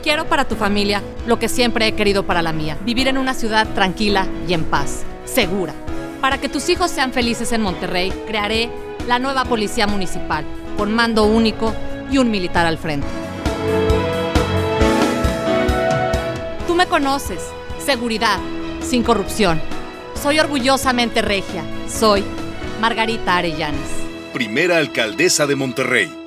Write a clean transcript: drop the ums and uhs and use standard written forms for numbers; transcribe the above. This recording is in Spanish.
Quiero para tu familia lo que siempre he querido para la mía. Vivir en una ciudad tranquila y en paz, segura. Para que tus hijos sean felices en Monterrey, crearé la nueva Policía Municipal, con mando único y un militar al frente. Tú me conoces. Seguridad, sin corrupción. Soy orgullosamente regia. Soy Margarita Arellanes. Primera alcaldesa de Monterrey.